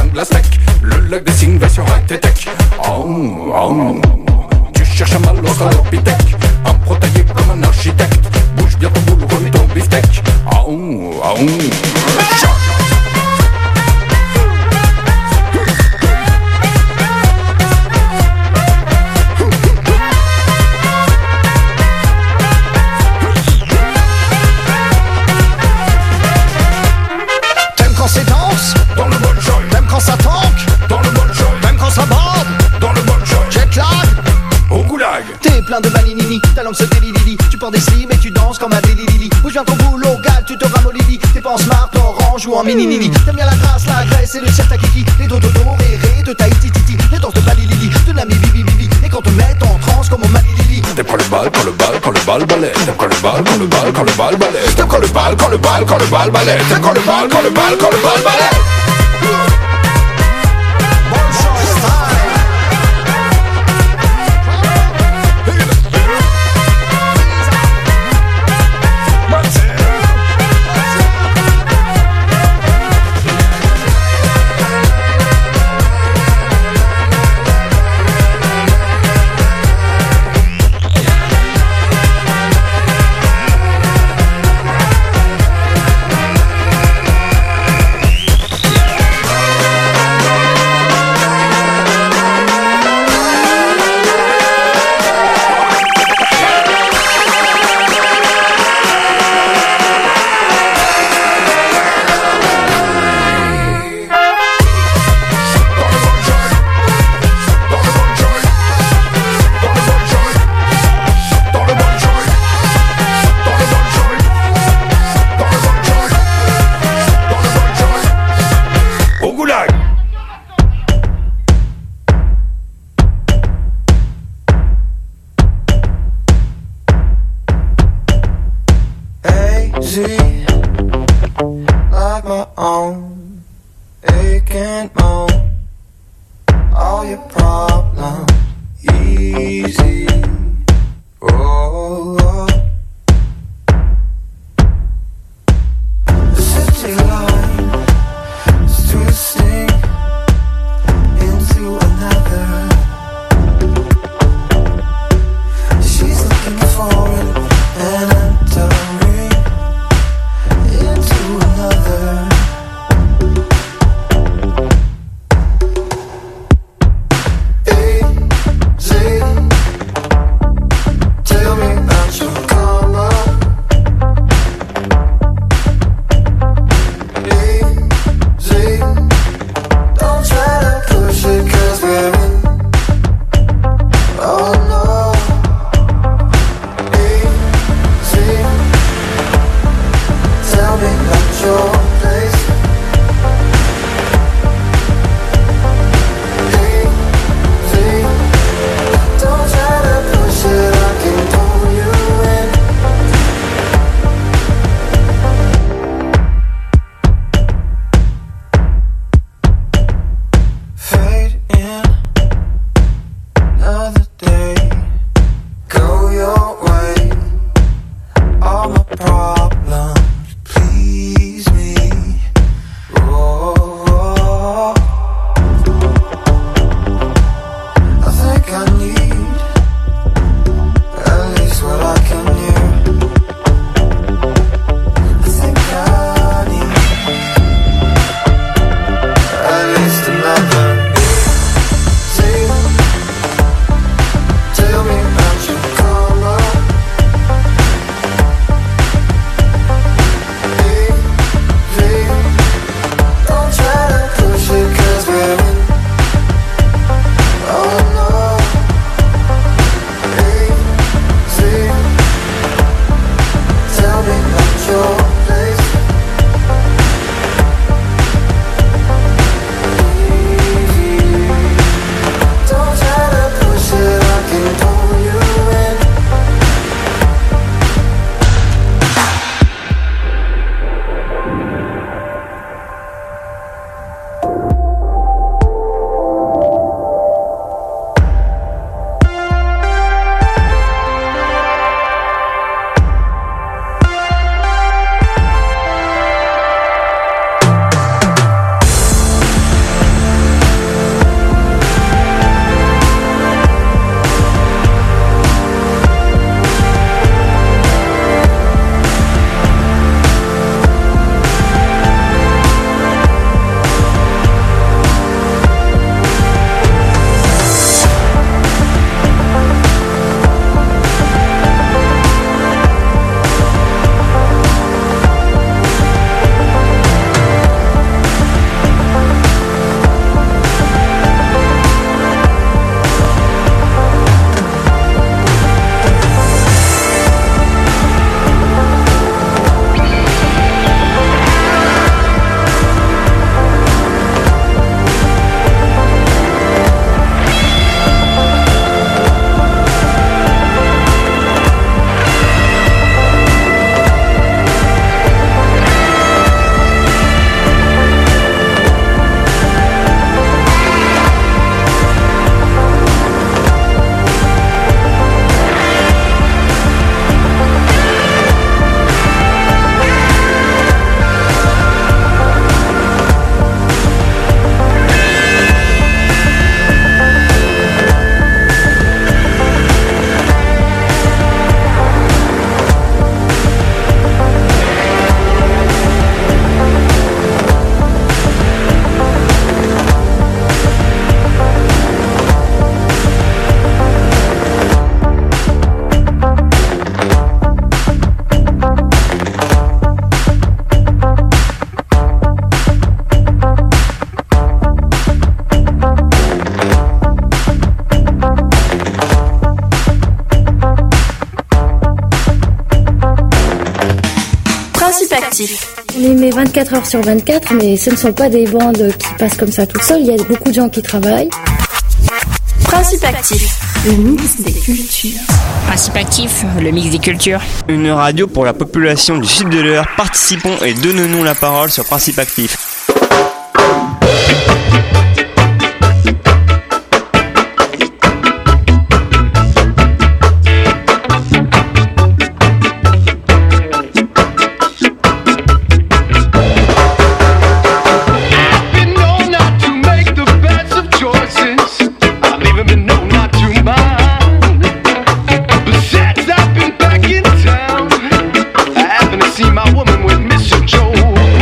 jungle aztèque. Le lac des signes va sur Tech. Oh, oh. Tu cherches un mal australopithèque, un protaillé comme un architecte. Bouge bien ton boule, remets ton beefsteak. Oh, oh. Ça tank, dans le bon joint. Même quand ça bande, dans le bon joint. Jet lag, au goulag. T'es plein de balinini, ta langue se délilili. Tu portes des slims et tu danses comme un délilili. Bouge bien ton boulot, gars, tu te ramollili. T'es pas en smart, orange ou en mini-nini. T'aimes bien la grâce, la graisse et le ciel kiki. Les dodos dorés de Tahiti titi. Les danses de balilili, de la bibi bibi. Et quand te met en transe comme au malilili. T'aimes quand le bal, quand le bal, quand le bal balait. T'aimes quand le bal, quand le bal, quand le bal balait. T'aimes quand le bal, quand le bal, quand le bal balait. T'aimes quand le bal, quand le bal, quand le bal balait. Like my own, it can't moan all your problems easy. Oh, the city line is twisting into another. She's looking forward and entering into another. Easy. Actif. On les met 24 heures sur 24, mais ce ne sont pas des bandes qui passent comme ça toutes seules. Il y a beaucoup de gens qui travaillent. Principe Actif, le mix des cultures. Principe Actif, le mix des cultures. Une radio pour la population du sud de l'Eure. Participons et donnons-nous la parole sur Principe Actif. My woman with Mr. Joe.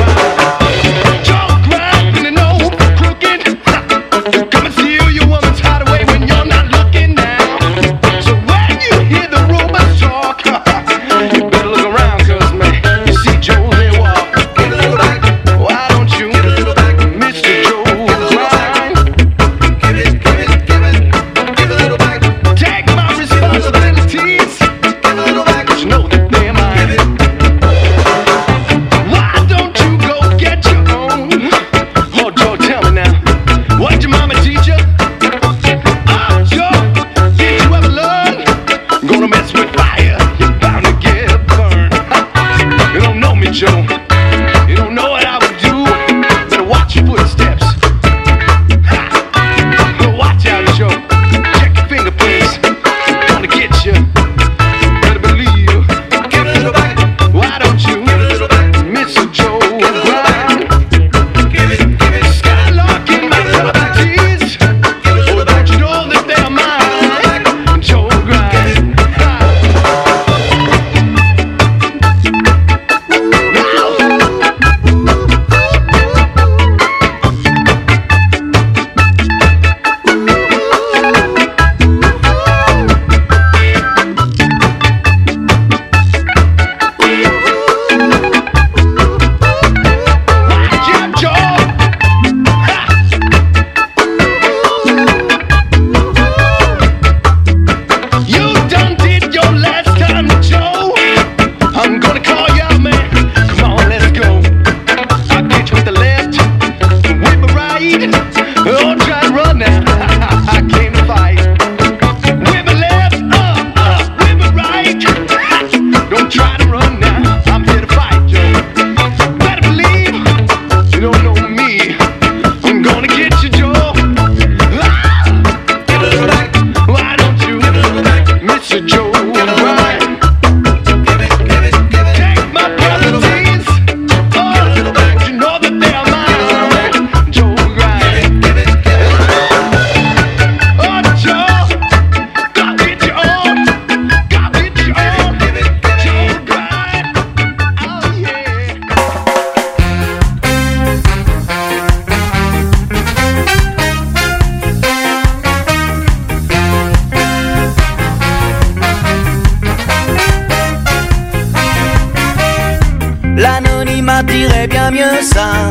L'anonymat dirait bien mieux ça,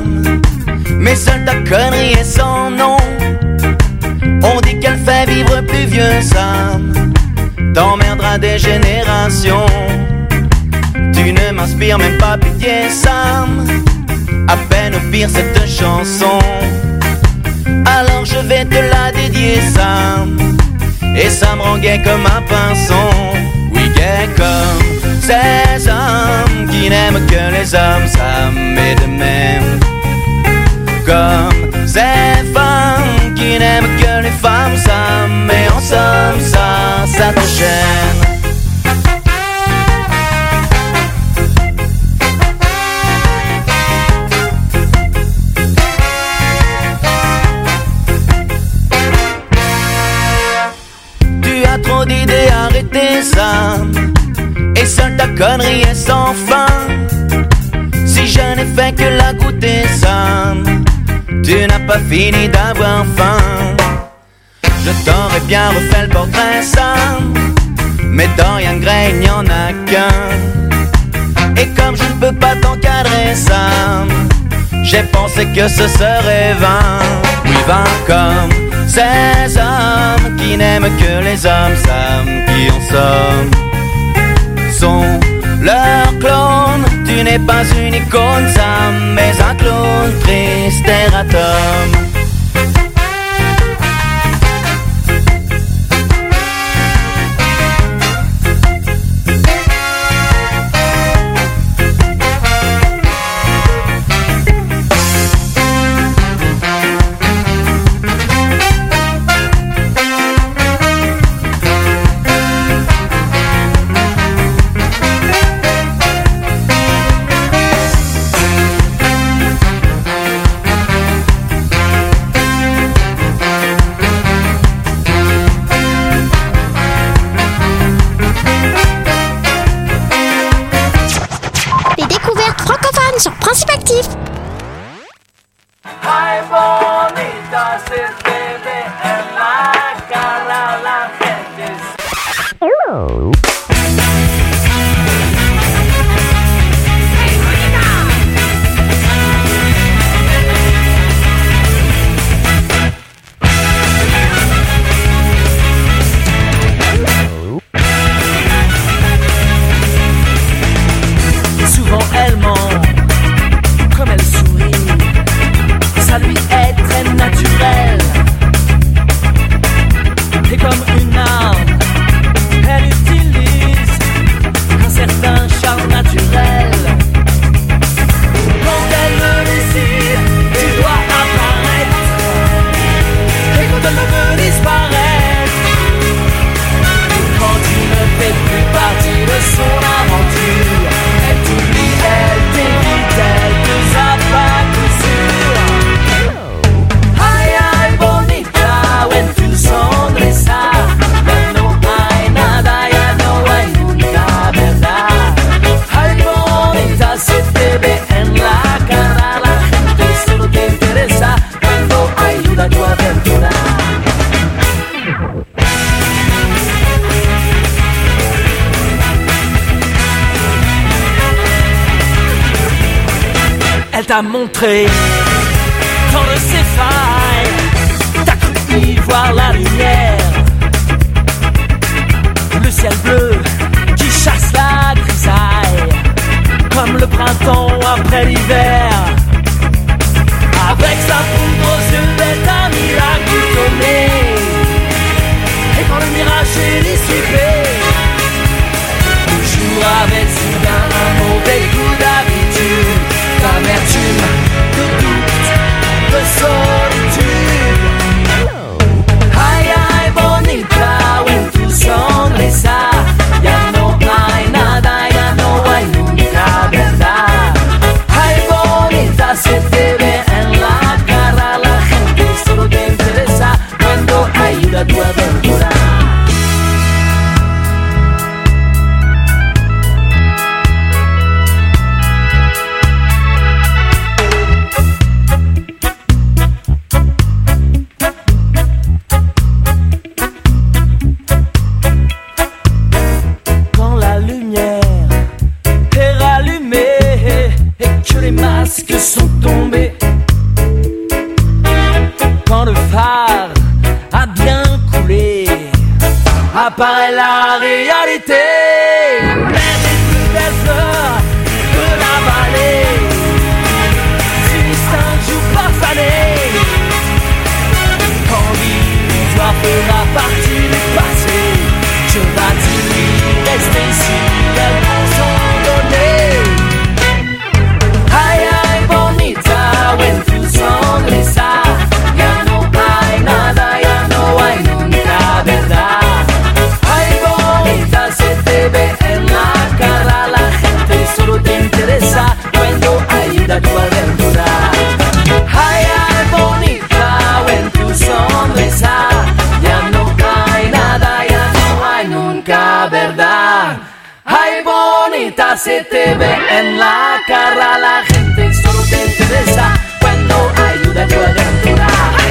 mais seule ta connerie est son nom. On dit qu'elle fait vivre plus vieux, Sam, t'emmerdera des générations. Tu ne m'inspires même pas pitié, Sam, à peine au pire cette chanson. Alors je vais te la dédier, Sam, et ça me rend gay comme un pinson. Oui, gay comme ces hommes qui n'aiment que les hommes, Sam, et de même comme ces femmes qui n'aiment que les femmes, Sam, et en somme ça te gêne. Trop d'idées, arrêtez ça, et seule ta connerie est sans fin. Si je n'ai fait que la goûter, Sam, tu n'as pas fini d'avoir faim. Je t'aurais bien refait le portrait, Sam, mais Dorian Gray il n'y en a qu'un. Et comme je ne peux pas t'encadrer, Sam, j'ai pensé que ce serait vain. Oui, vain comme ces hommes qui n'aiment que les hommes, Sam, qui en somme sont leurs clones. Tu n'es n'est pas une icône, ça, mais un clown triste erratum. Sur Principe Actif. Ay, bonita, se te ve en la cara la gente. Hello. Souvent elle ment. Comme elle sourit, ça lui est très naturel. Et comme une arme, elle utilise un certain charme naturel. Quand elle le décide, tu dois apparaître. Et quand elle veut disparaître, quand tu ne fais plus partie de son aventure, elle t'oublie, elle t'évite, elle te zappe sûr. Ay, ay, bonita, when tu sonrisa, ya no hay nada, ya no hay nunca, ¿verdad? Ay, bonita, se te ve en la cara, la gente solo te interesa cuando ayuda a tu aventura. Elle t'a montré dans de ses failles, t'as cru y voir la lumière, le ciel bleu qui chasse la grisaille, comme le printemps après l'hiver. Avec sa poudre aux yeux, elle un miracle donné. Et quand le mirage est dissipé, toujours avec soudain un mauvais coup d'habitude, d'amertume, de doute, de solitude. Ay, ay, bonita, when tu sonrisa, ya no hay nada, ya no hay nunca, ¿verdad? Ay, bonita, se te ve en la cara, la gente solo te interesa cuando ayuda a tu aventura. Les masques sont tombés, quand le phare a bien coulé, apparaît la réalité. L'air des plus belles fleurs de la vallée s'unissent un jour parfané, quand l'illusoire fera partie du passé. Je vas-tu rester ici, elles vont s'en donner. When tu sonrisa, ya no hay nada, ya no hay nunca, ¿verdad? Ay, bonita, se te ve en la cara, la gente solo te interesa cuando ayuda a tu aventura. Ay, ay, bonita, when tu sonrisa, ya no hay nada, ya no hay nunca, ¿verdad? Ay, bonita, se te ve en la cara, la gente solo te interesa cuando ayuda a tu aventura.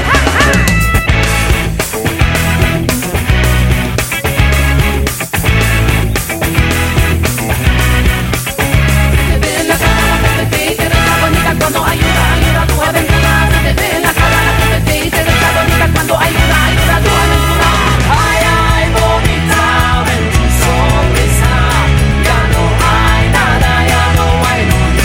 Se te ve en la cara, la gente te interesa bonita cuando ayuda a tu aventura. Se te ve en la cara, la gente te interesa bonita cuando ayuda a tu aventura. Ay, ay, bonita, ven tu sonrisa, ya no hay nada, ya no hay nunca.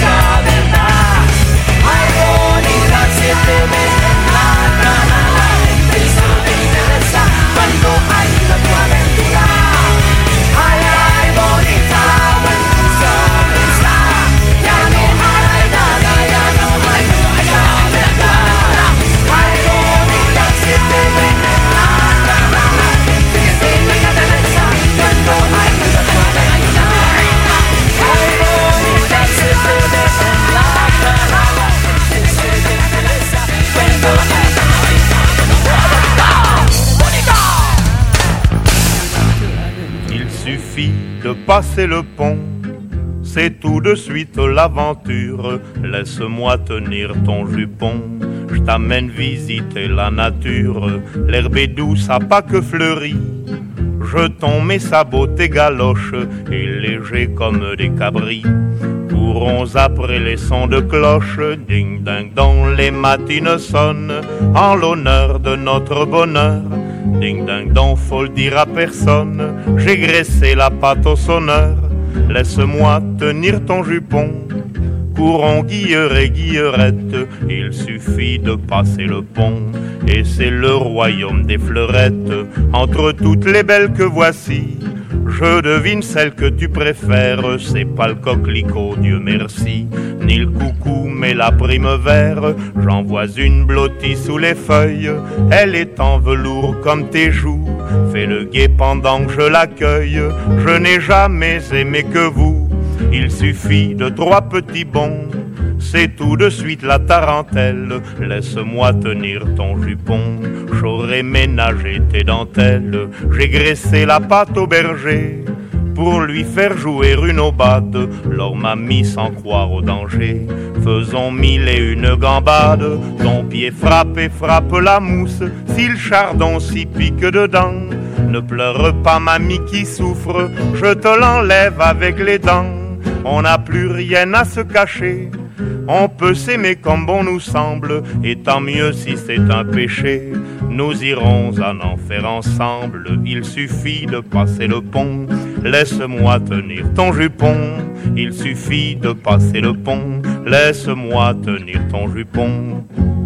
de passer le pont. C'est tout de suite l'aventure, laisse-moi tenir ton jupon. Je t'amène visiter la nature, l'herbe est douce à pas que fleurie. Jetons mes sabots, tes galoches, et légers comme des cabris. Courons après les sons de cloche, ding-ding dont les matines sonnent, en l'honneur de notre bonheur. Ding-ding dong, faut le dire à personne, j'ai graissé la pâte au sonneur. Laisse-moi tenir ton jupon. Courons guilleur et guillerette, il suffit de passer le pont. Et c'est le royaume des fleurettes, entre toutes les belles que voici. Je devine celle que tu préfères, c'est pas le coquelicot, Dieu merci, ni le coucou, mais la primevère. J'en vois une blottie sous les feuilles, elle est en velours comme tes joues. Fais le guet pendant que je l'accueille, je n'ai jamais aimé que vous. Il suffit de 3 petits bonds, c'est tout de suite la tarentelle. Laisse-moi tenir ton jupon, j'aurais ménagé tes dentelles. J'ai graissé la pâte au berger pour lui faire jouer une aubade. L'or m'a mis sans croire au danger, faisons 1001 gambades. Ton pied frappe et frappe la mousse, si le chardon s'y pique dedans. Ne pleure pas mamie qui souffre, je te l'enlève avec les dents. On n'a plus rien à se cacher, on peut s'aimer comme bon nous semble, et tant mieux si c'est un péché. Nous irons en enfer ensemble, il suffit de passer le pont. Laisse-moi tenir ton jupon, il suffit de passer le pont. Laisse-moi tenir ton jupon.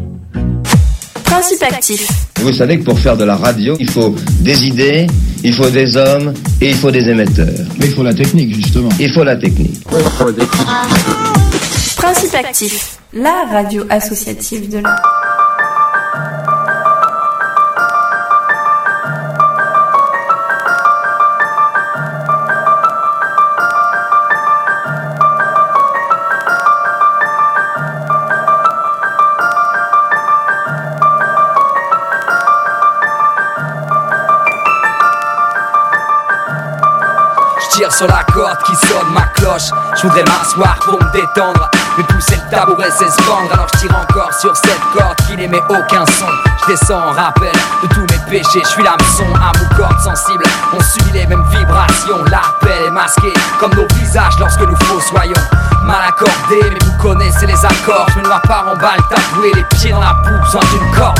Principe actif. Vous savez que pour faire de la radio, il faut des idées, il faut des hommes et il faut des émetteurs. Mais il faut la technique, justement. Il faut la technique. Principe actif, la radio associative de l'art. Tire sur la corde qui sonne ma cloche. Je voudrais m'asseoir pour me détendre, mais pousser le tabouret c'est se vendre. Alors je tire encore sur cette corde qui n'émet aucun son. Je descends en rappel de tous mes péchés. Je suis l'hameçon à mon cordes sensibles, on subit les mêmes vibrations. L'appel est masqué comme nos visages lorsque nous fossoyons. Mal accordé mais vous connaissez les accords. Je me noie pas en balle tatoué, les pieds dans la boue, besoin d'une corde.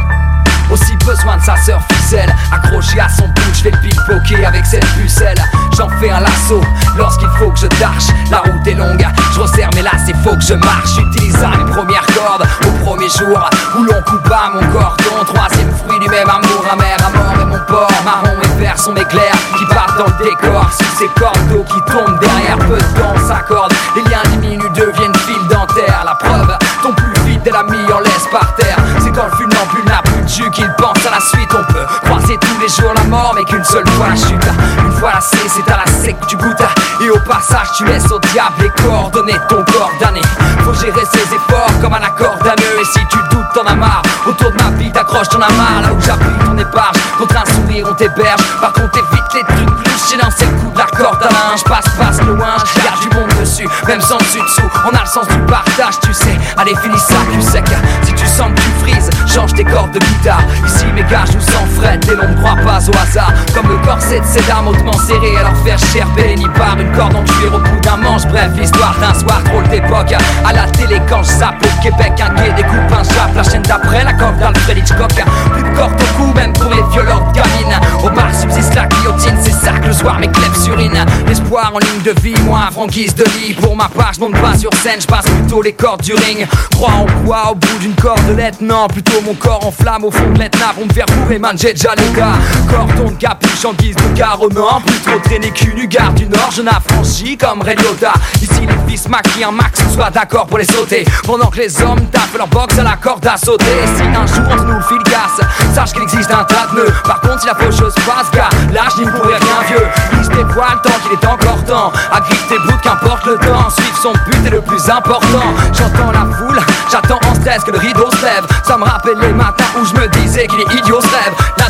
Aussi besoin de sa sœur ficelle, accroché à son bout, je fais le pickpocket avec cette pucelle. J'en fais un lasso lorsqu'il faut que je tâche. La route est longue, je resserre mes lacets, faut que je marche. J'utilise mes premières cordes au premier jour où l'on coupe à mon cordon. Troisième fruit du même amour amer, à mort et mon porc. Marron et vert sont mes clairs qui partent dans le décor. Sous ces cordes d'eau qui tombent derrière, peu de temps on s'accorde. Les liens diminuent, deviennent fil dentaire. La preuve, ton plus vite et la mis en laisse par terre. C'est quand le funambule n'a plus de jus qu'il pense à la suite. On peut croiser tous les jours la mort mais qu'une seule fois la chute. Une fois lassé c'est à la sec que tu goûtes. Et au passage tu laisses au diable les coordonnées de ton corps damné. Faut gérer ses efforts comme un accordanneux. Et si tu doutes t'en as marre, autour de ma vie t'accroches ton amarre. Là où j'appuie ton épargne, contre un sourire on t'héberge. Par contre évite les trucs louches, j'ai lancé le coup de la corde à linge. Passe loin, je garde du monde dessus, même sans dessus-dessous. On a le sens du partage tu sais, allez finis ça cul sec. Si tu sens que tu frises, change tes cordes de guitare. Ici mes gars je nous sens fret et l'on ne croit pas au hasard. Comme le corset de ces dames hautement serré, alors faire cher béni par une corde en cuir au bout d'un manche. Bref, l'histoire d'un soir drôle d'époque. À la télé quand je zappe au Québec, un gay découpe un jappe. La chaîne d'après, la corde d'Alfred Hitchcock. Plus de corde au cou, même pour les violeurs de gamine. Au bar subsiste la guillotine, c'est ça que le soir mes clefs surine. L'espoir en ligne de vie, moi franquise de lit. Pour ma part, je monte pas sur scène, je passe plutôt les cordes du ring. Crois en quoi au bout d'une cordelette? Non, plutôt mon corps en flamme au fond de l'Etna pour me faire bourrer, man, j'ai déjà les gars. Cordon de capuche en guise de carreau, non, plus trop traîné qu'une gare du Nord, je n'affranchis comme Ray Liotta. Ici les fils maquillent un max, soit d'accord pour les sauter. Pendant que les hommes tapent leur box à la corde à sauter. Et si un jour entre nous le fil casse, sache qu'il existe un tas de nœuds. Par contre si la faucheuse passe, gars, lâche n'y pourrait rien vieux. Il se dévoile tant qu'il est encore temps. Agrippe tes bouts, qu'importe le temps. Suivre son but est le plus important. J'entends la foule, j'attends en stress que le rideau se lève. Ça me rappelle les matins où je me disais qu'il est idiot se rêve. La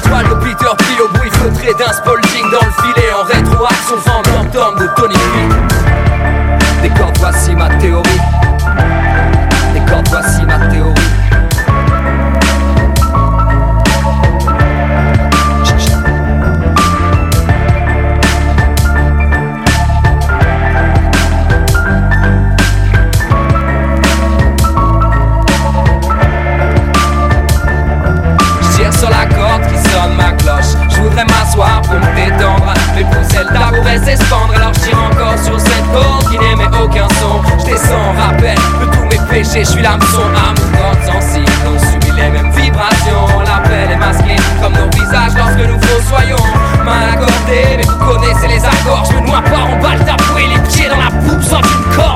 toile de Peter P au bruit feutré d'un Spalding dans le filet. En rétro son vent d'entendre de Tony P. Des cordes, voici ma théorie. Des cordes, voici ma théorie. Sur la corde qui sonne ma cloche, je voudrais m'asseoir pour me détendre, mais pousser le tabouret s'espandre. Alors je tire encore sur cette corde qui n'émet aucun son. Je descends, rappel de tous mes péchés, je suis l'hameçon. Amour, corde sensible, on subit les mêmes vibrations. L'appel est masqué comme nos visages lorsque nous fossoyons. Main accordée, mais vous connaissez les accords. Je me noie pas en balle tabouret, les pieds dans la poupe sans une corde.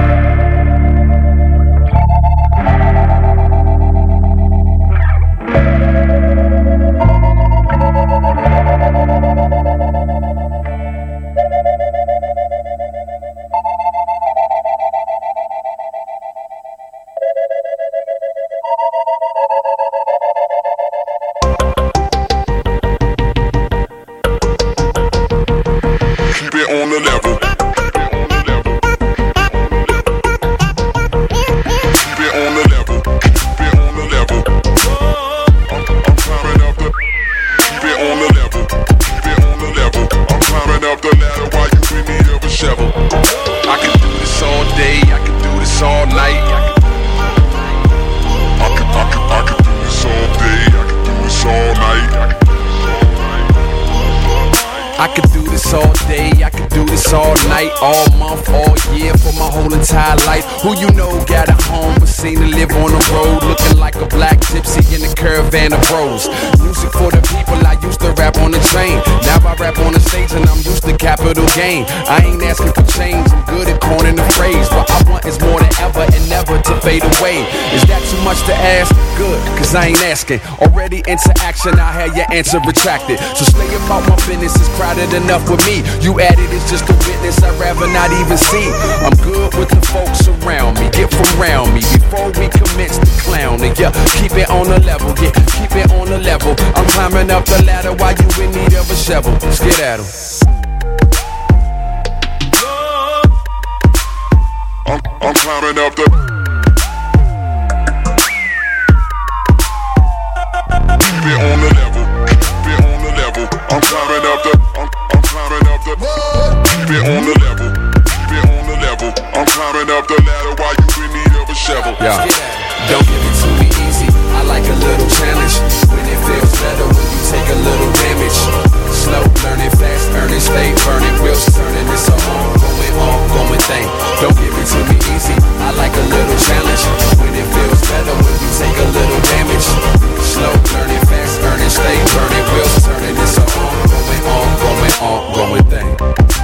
Who you know got a home but seem to live on the road, looking like a black gypsy in a caravan of bros. Music for the people, I used to rap on the train. Now I rap on the stage and I'm used to capital gain. I ain't asking for change, I'm good at coining the phrase. What I want is more than ever and never to fade away. Is that too much to ask? Good, cause I ain't asking. Already into action, I had your answer retracted. So slay about my business is crowded enough with me. You added it's just a witness I'd rather not even see. I'm good with the folks around me, get from around me before we commence to clowning. Yeah, keep it on the level, yeah, keep it on the level. I'm climbing up the ladder while you in need of a shovel. Let's get at 'em. I'm climbing up the. Keep it on the level, keep it on the level. I'm climbing up the. I'm climbing up the. Keep it on the level, keep it on the level. I'm climbing up the ladder while you in need of a shovel. Yeah. Don't give it to me easy. I like a little challenge. When it feels better when you take a little damage. Slow, learning fast, earning, stay burning. Wheels turning, it's a ongoing thing. Don't give it to me easy. I like a little challenge. When it feels better when you take a little damage. Slow, learning fast, earning, stay burning. Wheels turning, it's a ongoing thing.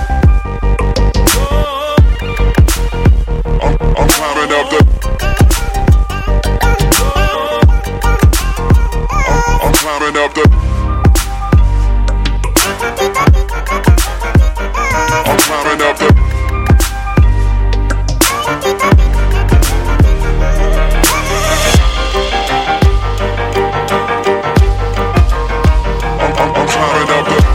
I'm climbing up the. I'm climbing up the. I'm climbing up the. I'm climbing up the.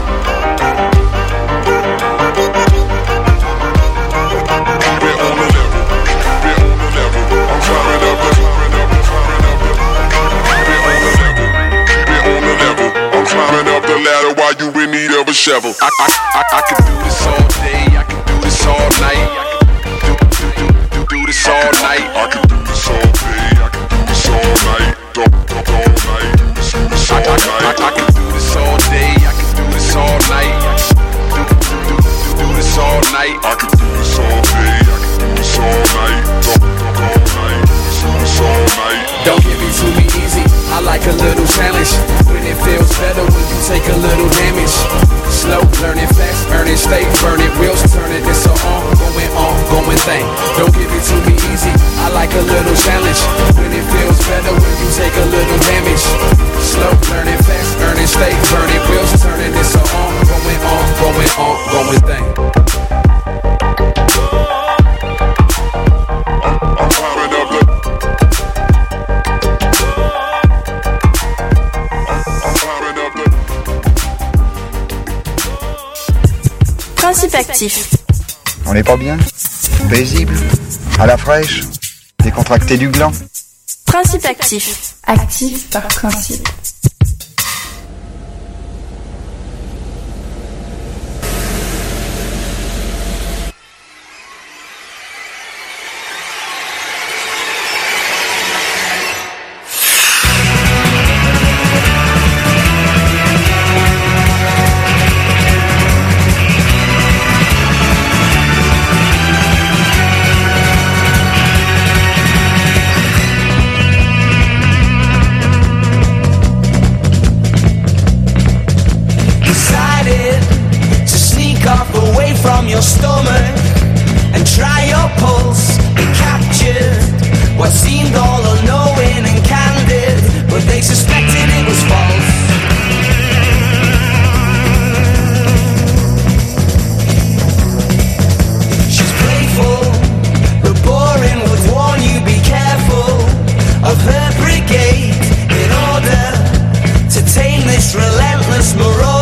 Keep it on the level, keep it on the level. I'm climbing up the, climbing up the, climbing up the. Keep it on the level, keep it on the level. I'm climbing up the ladder while you in need of a shovel. I could do this all day, I could do this all night. Do this all night. I could do this all day, I could do this all night. All night, do this all night. I could do this all day, I could do this all night. Do this all night. I could do this all day, I could do this all night. All night, do this all night. Don't give it to me easy. I like a little challenge. When it feels better when you take a little damage. Slow, learning fast, earning, stay burning. Wheels turning, it's a ongoing thing. Don't give it to me easy. I like a little challenge. When it feels better when you take a little damage. Slow, learning fast, earning, stay burning. Wheels turning, it's a ongoing thing. I'm climbing up the. I'm climbing up the. Actif. On n'est pas bien? Paisible? À la fraîche? Décontracté du gland? Principe Actif. Actif par principe. From your stomach and try your pulse and capture what seemed all unknowing and candid, but they suspected it was false. She's playful, but boring, would warn you be careful of her brigade in order to tame this relentless morose.